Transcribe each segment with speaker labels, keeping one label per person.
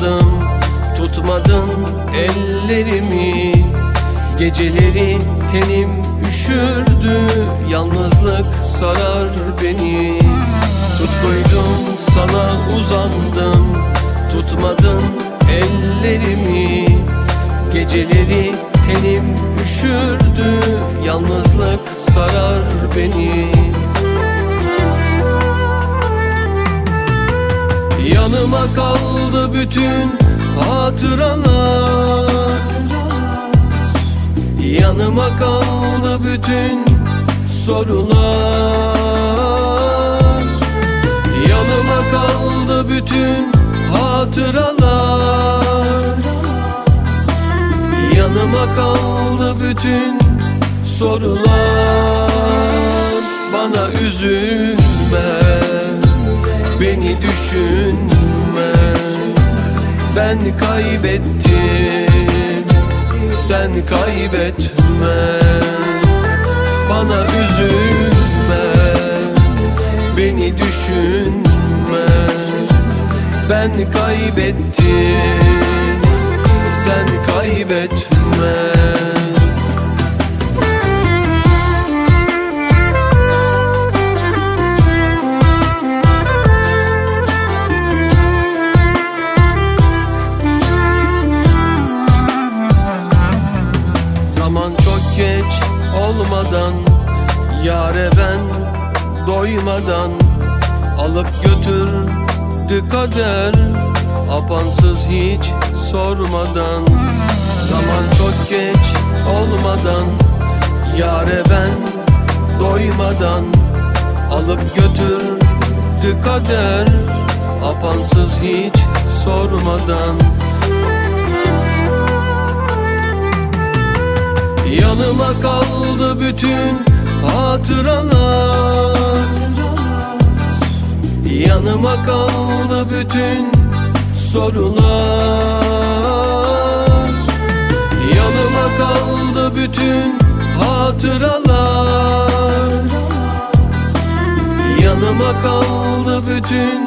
Speaker 1: uzandım, tutmadın ellerimi. Geceleri tenim üşürdü, yalnızlık sarar beni. Tutkuydum, sana uzandım, tutmadın ellerimi. Geceleri tenim üşürdü, yalnızlık sarar beni. Yanıma kaldı bütün hatıralar, yanıma kaldı bütün sorular. Yanıma kaldı bütün hatıralar, yanıma kaldı bütün sorular. Bana üzülme, beni düşünme, ben kaybettim, sen kaybetme. Bana üzülme, beni düşünme, ben kaybettim, sen kaybetme. Zaman çok geç olmadan, yâre ben doymadan alıp götürdü kader, apansız hiç sormadan. Zaman çok geç olmadan, yâre ben doymadan alıp götürdü kader, apansız hiç sormadan. Yanıma kaldı bütün hatıralar, yanıma kaldı bütün sorular. Yanıma kaldı bütün hatıralar, yanıma kaldı bütün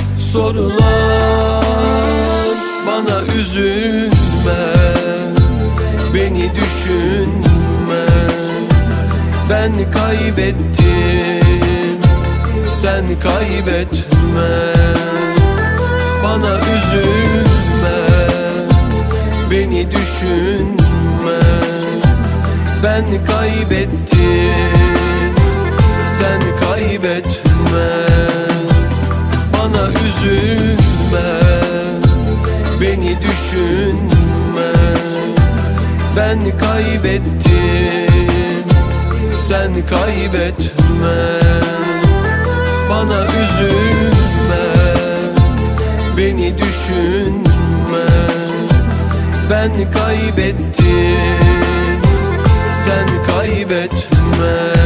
Speaker 1: sorular. Bana üzülme, beni düşünme, ben kaybettim, sen kaybetme. Bana üzülme, beni düşünme, ben kaybettim, sen kaybetme. Bana üzülme, beni düşünme, ben kaybettim, sen kaybetme. Bana üzülme, beni düşünme, ben kaybettim, sen kaybetme.